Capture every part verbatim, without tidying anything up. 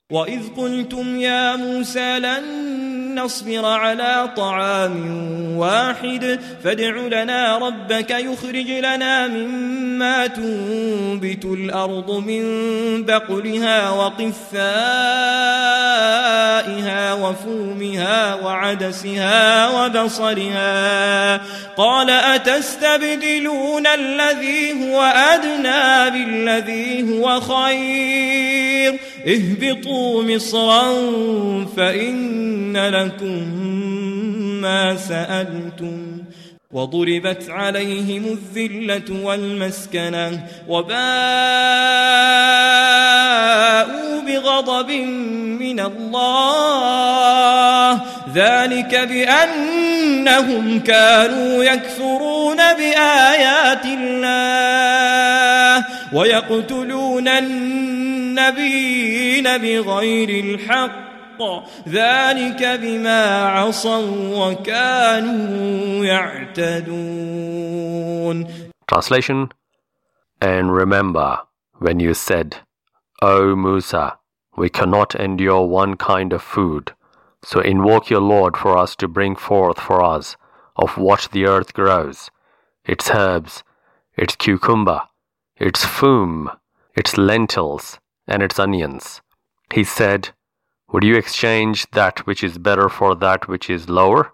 وَإِذْ قُلْتُمْ يَا مُوسَى لَن نَّصْبِرَ عَلَىٰ طَعَامٍ وَاحِدٍ فَادْعُ لَنَا رَبَّكَ يُخْرِجْ لَنَا مِمَّا تُنبِتُ الْأَرْضُ مِن بَقْلِهَا وَقِثَّائِهَا وَفُومِهَا وَعَدَسِهَا وَبَصَلِهَا قَالَ أَتَسْتَبْدِلُونَ الَّذِي هُوَ أَدْنَىٰ بِالَّذِي هُوَ خَيْرٌ اهبطوا مصرا فإن لكم ما سألتم وضربت عليهم الذلة والمسكنة وباءوا بغضب من الله ذلك بأنهم كانوا يكفرون بآيات الله ويقتلون النبيين بغير الحق ذلك بما عصوا وكانوا يعتدون. Translation. And remember when you said, O Musa, we cannot endure one kind of food, so invoke your Lord for us to bring forth for us of what the earth grows, its herbs, its cucumber, its fume, its lentils, and its onions. He said, would you exchange that which is better for that which is lower?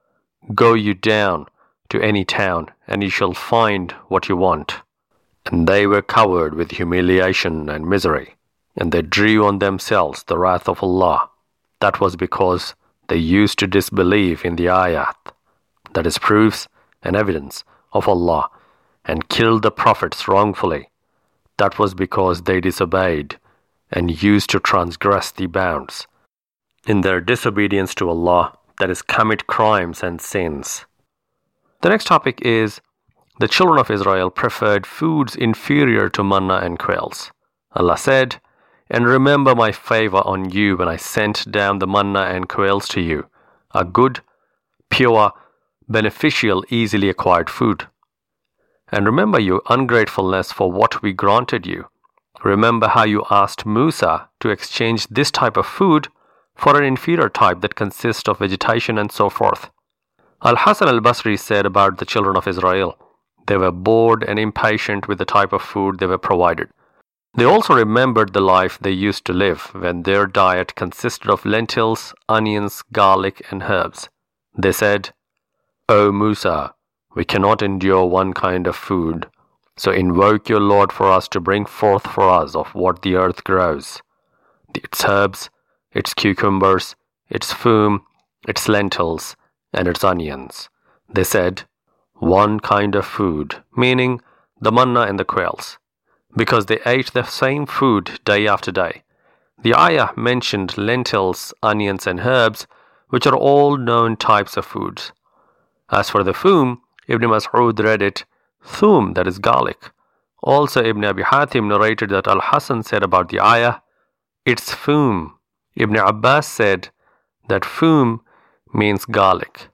Go you down to any town, and you shall find what you want. And they were covered with humiliation and misery, and they drew on themselves the wrath of Allah. That was because they used to disbelieve in the ayat, that is proofs and evidence of Allah, and killed the prophets wrongfully. That was because they disobeyed and used to transgress the bounds in their disobedience to Allah, that is, commit crimes and sins. The next topic is the children of Israel preferred foods inferior to manna and quails. Allah said, and remember my favor on you when I sent down the manna and quails to you, a good, pure, beneficial, easily acquired food. And remember your ungratefulness for what we granted you. Remember how you asked Musa to exchange this type of food for an inferior type that consists of vegetation and so forth. Al-Hasan al-Basri said about the children of Israel, they were bored and impatient with the type of food they were provided. They also remembered the life they used to live when their diet consisted of lentils, onions, garlic, and herbs. They said, O Musa, we cannot endure one kind of food, so invoke your Lord for us to bring forth for us of what the earth grows, its herbs, its cucumbers, its fume, its lentils, and its onions. They said, one kind of food, meaning the manna and the quails, because they ate the same food day after day. The ayah mentioned lentils, onions, and herbs, which are all known types of foods. As for the fume, Ibn Mas'ud read it, thum, that is garlic. Also, Ibn Abi Hatim narrated that Al-Hasan said about the ayah, it's fume. Ibn Abbas said that fume means garlic.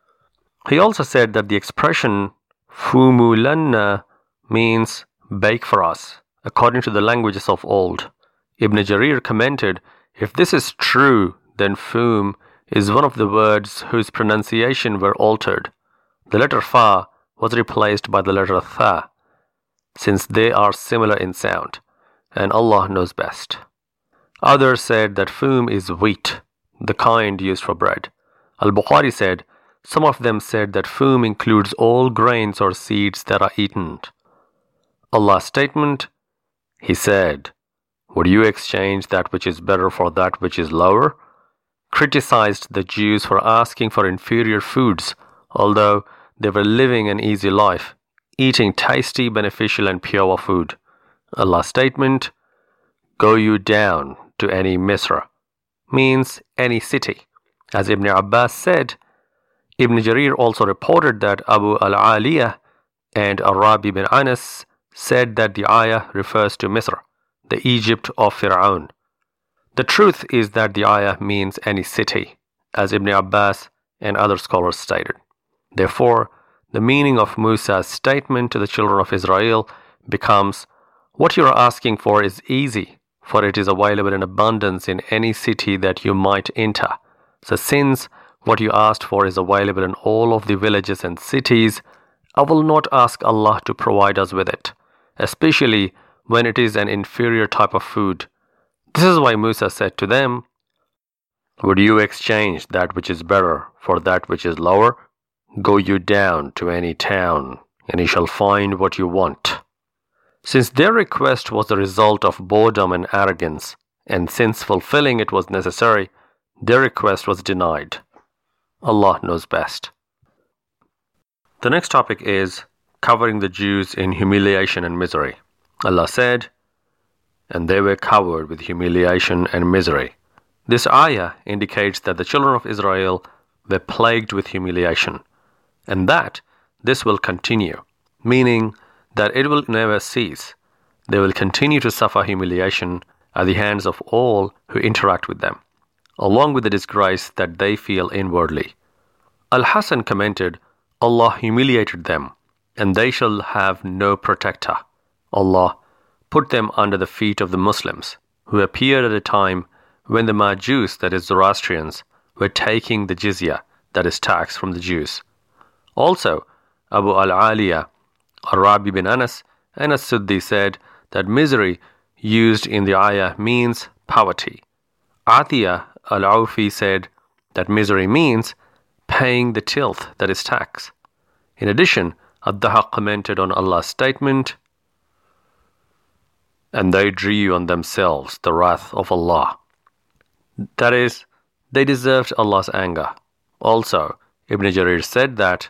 He also said that the expression fumulanna means bake for us, according to the languages of old. Ibn Jarir commented, if this is true, then fume is one of the words whose pronunciation were altered. The letter fa was replaced by the letter tha, since they are similar in sound, and Allah knows best. Others said that fume is wheat, the kind used for bread. Al-Bukhari said, some of them said that fume includes all grains or seeds that are eaten. Allah's statement, He said, would you exchange that which is better for that which is lower? Criticized the Jews for asking for inferior foods, although they were living an easy life, eating tasty, beneficial, and pure food. Allah's statement, go you down to any Misra, means any city. As Ibn Abbas said, Ibn Jarir also reported that Abu al-Aliyah and Arabi bin Anas said that the ayah refers to Misr, the Egypt of Fir'aun. The truth is that the ayah means any city, as Ibn Abbas and other scholars stated. Therefore, the meaning of Musa's statement to the children of Israel becomes, what you are asking for is easy, for it is available in abundance in any city that you might enter. So since what you asked for is available in all of the villages and cities, I will not ask Allah to provide us with it, especially when it is an inferior type of food. This is why Musa said to them, would you exchange that which is better for that which is lower? Go you down to any town, and you shall find what you want. Since their request was the result of boredom and arrogance, and since fulfilling it was necessary, their request was denied. Allah knows best. The next topic is covering the Jews in humiliation and misery. Allah said, and they were covered with humiliation and misery. This ayah indicates that the children of Israel were plagued with humiliation, and that this will continue, meaning that it will never cease. They will continue to suffer humiliation at the hands of all who interact with them, along with the disgrace that they feel inwardly. Al-Hasan commented, Allah humiliated them, and they shall have no protector. Allah put them under the feet of the Muslims, who appeared at a time when the Majus, that is Zoroastrians, were taking the jizya, that is tax, from the Jews. Also, Abu al-Aliya, Arabi bin Anas, and As-Suddi said that misery used in the ayah means poverty. Atiyah al-Awfi said that misery means paying the tilth, that is tax. In addition, Ad-Dahaq commented on Allah's statement, and they drew on themselves the wrath of Allah. That is, they deserved Allah's anger. Also, Ibn Jarir said that,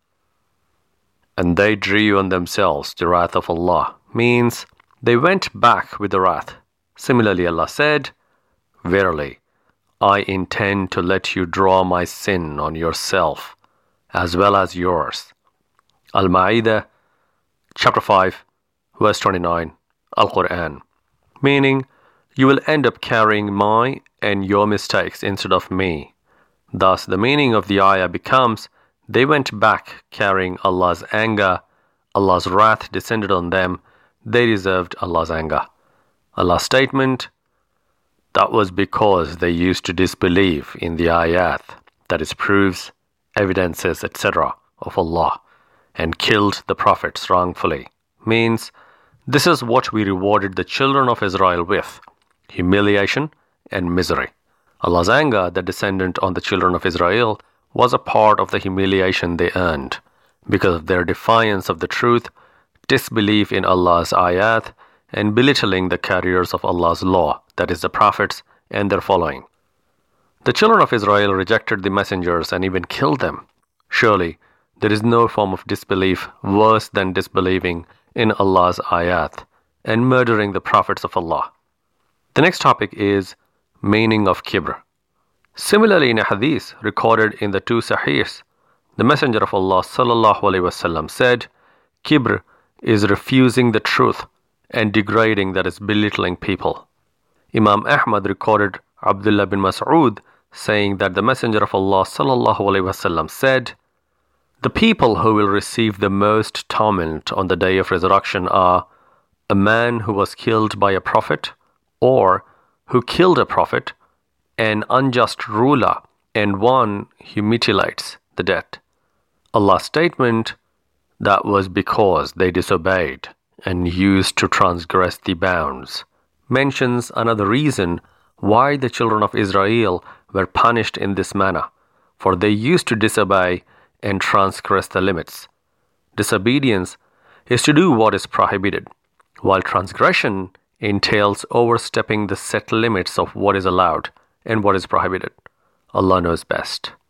and they drew on themselves the wrath of Allah, means they went back with the wrath. Similarly, Allah said, verily, I intend to let you draw my sin on yourself, as well as yours. Al-Ma'idah, chapter five, verse twenty-nine, Al-Quran. Meaning, you will end up carrying my and your mistakes instead of me. Thus, the meaning of the ayah becomes, they went back carrying Allah's anger, Allah's wrath descended on them, they deserved Allah's anger. Allah's statement, that was because they used to disbelieve in the ayat, that is proofs, evidences, et cetera of Allah, and killed the prophets wrongfully, means this is what we rewarded the children of Israel with, humiliation and misery. Allah's anger that descended on the children of Israel was a part of the humiliation they earned because of their defiance of the truth, disbelief in Allah's ayat, and belittling the carriers of Allah's law, that is the prophets and their following. The children of Israel rejected the messengers and even killed them. Surely, there is no form of disbelief worse than disbelieving in Allah's ayat and murdering the prophets of Allah. The next topic is meaning of kibr. Similarly, in a hadith recorded in the two Sahihs, the Messenger of Allah sallallahu alaihi wasallam said, kibr is refusing the truth and degrading, that is belittling people. Imam Ahmad recorded Abdullah bin Mas'ud saying that the Messenger of Allah sallallahu alaihi wasallam said, the people who will receive the most torment on the day of resurrection are a man who was killed by a prophet, or who killed a prophet, an unjust ruler, and one who mutilates the dead. Allah's statement, that was because they disobeyed and used to transgress the bounds, mentions another reason why the children of Israel were punished in this manner, for they used to disobey and transgress the limits. Disobedience is to do what is prohibited, while transgression entails overstepping the set limits of what is allowed and what is prohibited. Allah knows best.